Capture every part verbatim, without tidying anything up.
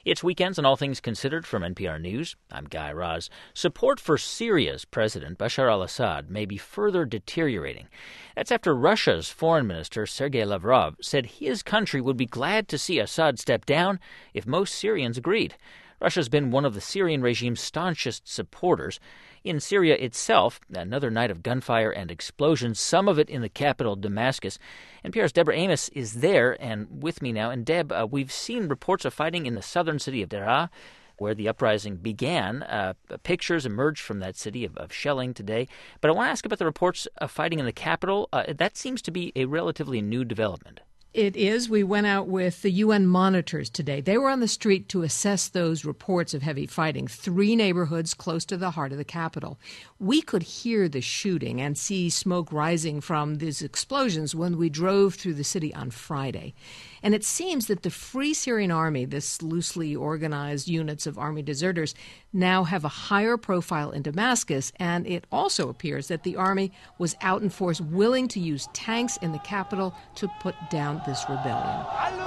It's Weekends and All Things Considered from N P R News. I'm Guy Raz. Support for Syria's president, Bashar al-Assad, may be further deteriorating. That's after Russia's foreign minister, Sergei Lavrov, said his country would be glad to see Assad step down if most Syrians agreed. Russia's been one of the Syrian regime's staunchest supporters. In Syria itself, another night of gunfire and explosions, some of it in the capital, Damascus. N P R's Deborah Amos is there and with me now. And Deb, uh, we've seen reports of fighting in the southern city of Daraa, where the uprising began. Uh, pictures emerged from that city of, of shelling today. But I want to ask about the reports of fighting in the capital. Uh, that seems to be a relatively new development. It is. We went out with the U N monitors today. They were on the street to assess those reports of heavy fighting, three neighborhoods close to the heart of the capital. We could hear the shooting and see smoke rising from these explosions when we drove through the city on Friday. And it seems that the Free Syrian Army, this loosely organized units of army deserters, now have a higher profile in Damascus, and it also appears that the army was out in force willing to use tanks in the capital to put down this rebellion.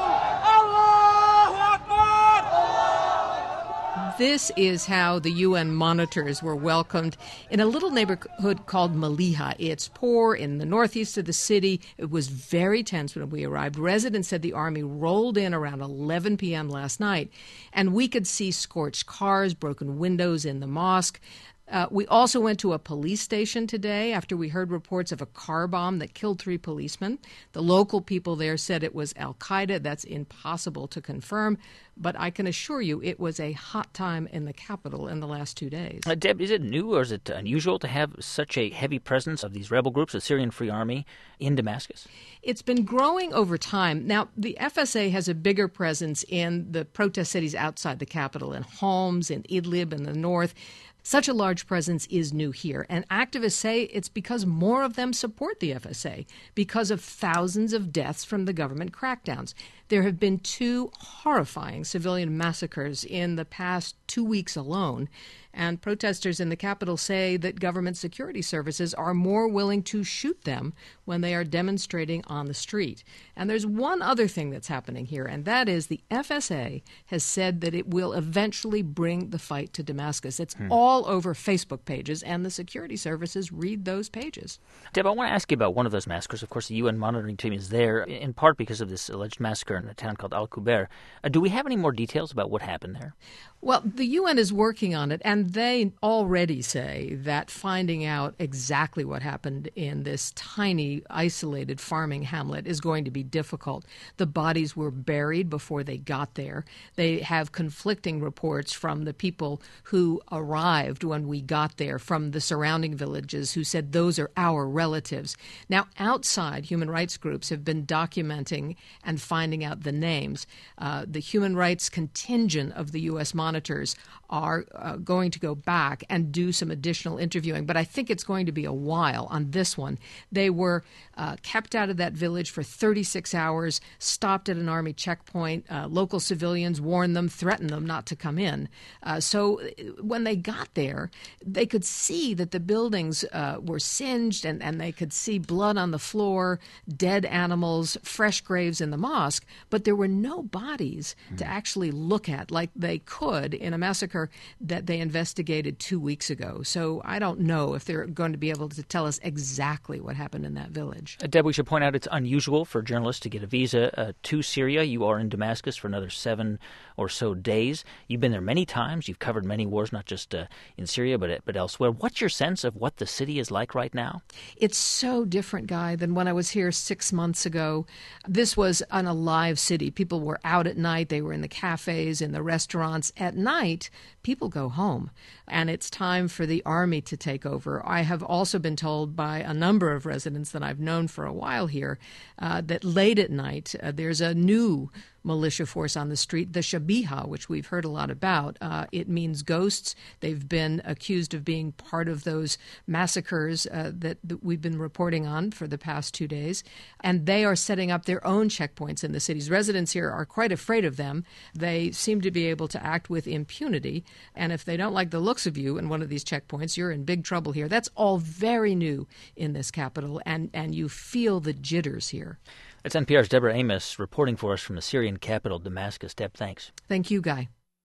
This is how the U N monitors were welcomed in a little neighborhood called Maliha. It's poor in the northeast of the city. It was very tense when we arrived. Residents said the army rolled in around eleven p.m. last night, and we could see scorched cars, broken windows in the mosque. Uh, we also went to a police station today after we heard reports of a car bomb that killed three policemen. The local people there said it was al-Qaeda. That's impossible to confirm, but I can assure you it was a hot time in the capital in the last two days. Uh, Deb, is it new or is it unusual to have such a heavy presence of these rebel groups, the Syrian Free Army, in Damascus? It's been growing over time. Now, the F S A has a bigger presence in the protest cities outside the capital, in Homs, in Idlib, in the north. Such a large presence is new here, and activists say it's because more of them support the F S A because of thousands of deaths from the government crackdowns. There have been two horrifying civilian massacres in the past two weeks alone, and protesters in the capital say that government security services are more willing to shoot them when they are demonstrating on the street. And there's one other thing that's happening here, and that is the F S A has said that it will eventually bring the fight to Damascus. It's hmm. all over Facebook pages, and the security services read those pages. Deb, I want to ask you about one of those massacres. Of course, the U N monitoring team is there, in part because of this alleged massacre in a town called Al-Kubair. Uh, do we have any more details about what happened there? Well, the U N is working on it, and they already say that finding out exactly what happened in this tiny, isolated farming hamlet is going to be difficult. The bodies were buried before they got there. They have conflicting reports from the people who arrived when we got there, from the surrounding villages who said those are our relatives. Now, outside, human rights groups have been documenting and finding out the names. Uh, the human rights contingent of the U S monitors are uh, going to go back and do some additional interviewing, but I think it's going to be a while on this one. They were uh, kept out of that village for thirty-six hours, stopped at an army checkpoint. Uh, local civilians warned them, threatened them not to come in. Uh, so when they got there, they could see that the buildings uh, were singed, and, and they could see blood on the floor, dead animals, fresh graves in the mosque, but there were no bodies mm. to actually look at like they could in a massacre that they investigated two weeks ago. So I don't know if they're going to be able to tell us exactly what happened in that village. Uh, Deb, we should point out it's unusual for journalists to get a visa uh, to Syria. You are in Damascus for another seven or so days. You've been there many times. You've covered many wars, not just uh, in Syria, but but elsewhere. What's your sense of what the city is like right now? It's so different, Guy, than when I was here six months ago. This was an alive city. People were out at night. They were in the cafes, in the restaurants. At night, people go home, and it's time for the army to take over. I have also been told by a number of residents that I've known for a while here uh, that late at night uh, there's a new militia force on the street, the Shabiha, which we've heard a lot about. Uh, it means ghosts. They've been accused of being part of those massacres uh, that, that we've been reporting on for the past two days. And they are setting up their own checkpoints in the cities. Residents here are quite afraid of them. They seem to be able to act with impunity. And if they don't like the looks of you in one of these checkpoints, you're in big trouble here. That's all very new in this capital, and, and you feel the jitters here. That's N P R's Deborah Amos reporting for us from the Syrian capital, Damascus. Deb, thanks. Thank you, Guy.